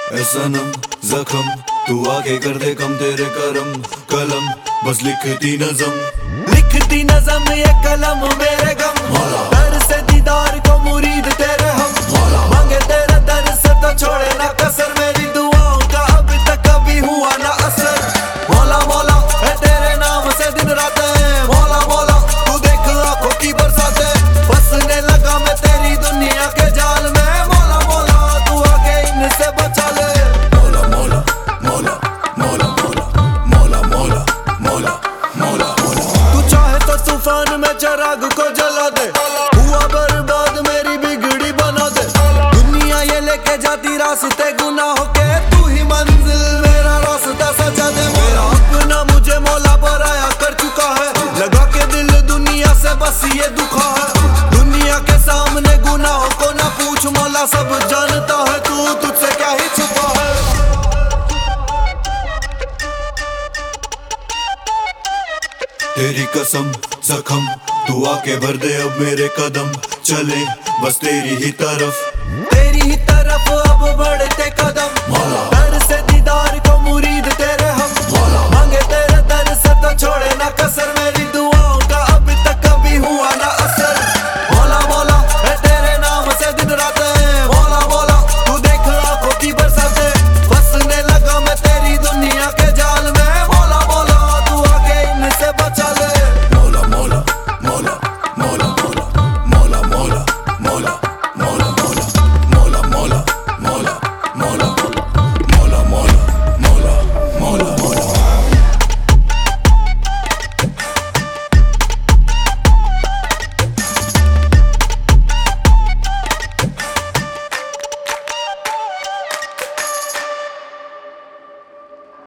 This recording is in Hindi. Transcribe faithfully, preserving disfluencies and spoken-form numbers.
ए सनम जख्म तू आके कर दे कम, तेरे करम कलम बस लिखती नज़म, लिखती नज़म ये कलम मेरे गम, दर से दीदार को मुरीद तेरे हम, मांगे तेरे दर से तो छोड़े ना कसर, मेरी दुआओं का अभी तक कभी हुआ ना असर। मौला मौला है तेरे नाम से दिन रात है, मौला मौला तू देख आंखों की बरसात है, बसने लगा मैं तेरी दुनिया के जाल में, मौला मौला तू आके इनसे बचा ले। मौला मौला मौला मौला मौला मौला मौला मौला मौला। तू चाहे तो तूफान में चिराग को जला दे, हुआ बर्बाद मेरी बिगड़ी बना दे, दुनिया ये लेके जाती रास्ते गुनाहों के, तू ही मंजिल मेरा रास्ता सजा दे। मेरा अपना मुझे मौला पराया कर चुका है, लगा के दिल दुनिया से बस ये दुखा है, दुनिया के सामने गुनाहों को ना पूछ, मौला सब जानता है तू तुझसे क्या ही छुपा है। तेरी कसम जख्म तू आके भर दे अब मेरे कदम, चले बस तेरी ही तरफ, तेरी ही तरफ अब बढ़ते कदम, दर से दीदार को मुरीद तेरे हम, मांगे तेरे दर से तो छोड़े ना कसर।